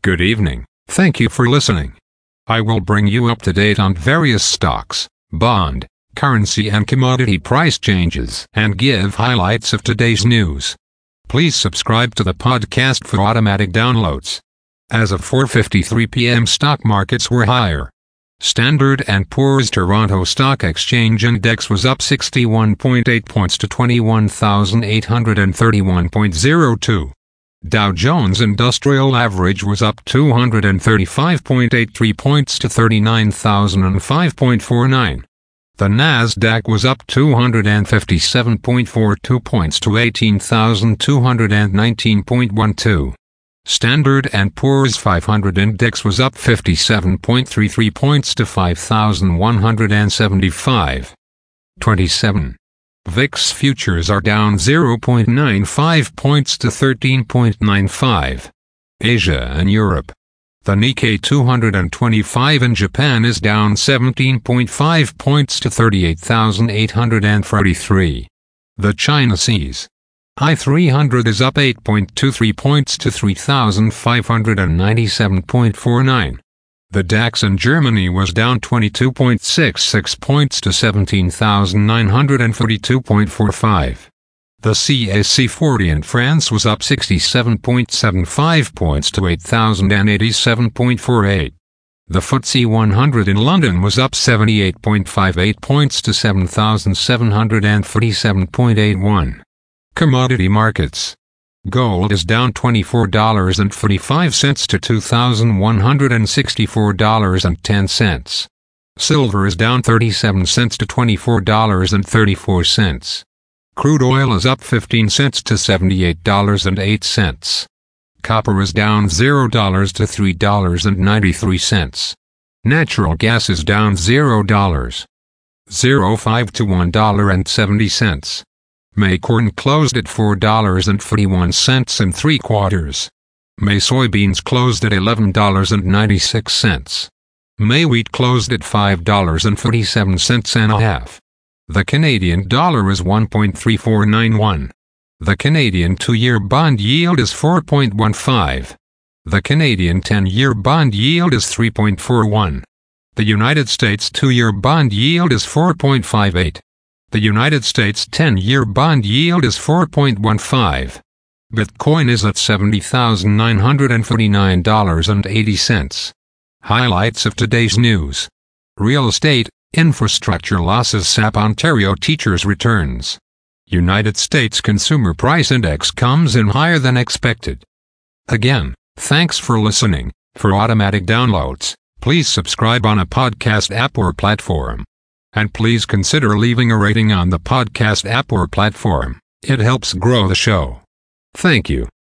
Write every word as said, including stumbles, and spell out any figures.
Good evening. Thank you for listening. I will bring you up to date on various stocks, bond, currency and commodity price changes and give highlights of today's news. Please subscribe to the podcast for automatic downloads. As of four fifty-three p m stock markets were higher. Standard and Poor's Toronto Stock Exchange Index was up sixty-one point eight points to twenty-one thousand eight hundred thirty-one point zero two. Dow Jones Industrial Average was up two hundred thirty-five point eight three points to thirty-nine thousand five point four nine. The Nasdaq was up two hundred fifty-seven point four two points to eighteen thousand two hundred nineteen point one two. Standard and Poor's five hundred Index was up fifty-seven point three three points to five thousand one hundred seventy-five point two seven. V I X futures are down zero point nine five points to thirteen point nine five. Asia and Europe. The Nikkei two twenty-five in Japan is down seventeen point five points to thirty-eight thousand eight hundred thirty-three. The China C S I three hundred is up eight point two three points to three thousand five hundred ninety-seven point four nine. The DAX in Germany was down twenty-two point six six points to seventeen thousand nine hundred forty-two point four five. The C A C forty in France was up sixty-seven point seven five points to eight thousand eighty-seven point four eight. The F T S E one hundred in London was up seventy-eight point five eight points to seven thousand seven hundred forty-seven point eight one. Commodity markets. Gold is down twenty-four dollars and forty-five cents to two thousand one hundred sixty-four dollars and ten cents. Silver is down thirty-seven cents to twenty-four dollars and thirty-four cents. Crude oil is up fifteen cents to seventy-eight dollars and eight cents. Copper is down zero dollars to three dollars and ninety-three cents. Natural gas is down zero dollars and zero five cents to one dollar and seventy cents. May corn closed at four dollars and forty-one cents and three quarters. May soybeans closed at eleven dollars and ninety-six cents. May wheat closed at five dollars and forty-seven cents and a half. The Canadian dollar is one point three four nine one. The Canadian two-year bond yield is four point one five. The Canadian ten-year bond yield is three point four one. The United States two-year bond yield is four point five eight. The United States ten-year bond yield is four point one five. Bitcoin is at seventy thousand nine hundred forty-nine dollars and eighty cents. Highlights of today's news. Real estate, infrastructure losses sap Ontario teachers' returns. United States Consumer Price Index comes in higher than expected. Again, thanks for listening. For automatic downloads, please subscribe on a podcast app or platform. And please consider leaving a rating on the podcast app or platform. It helps grow the show. Thank you.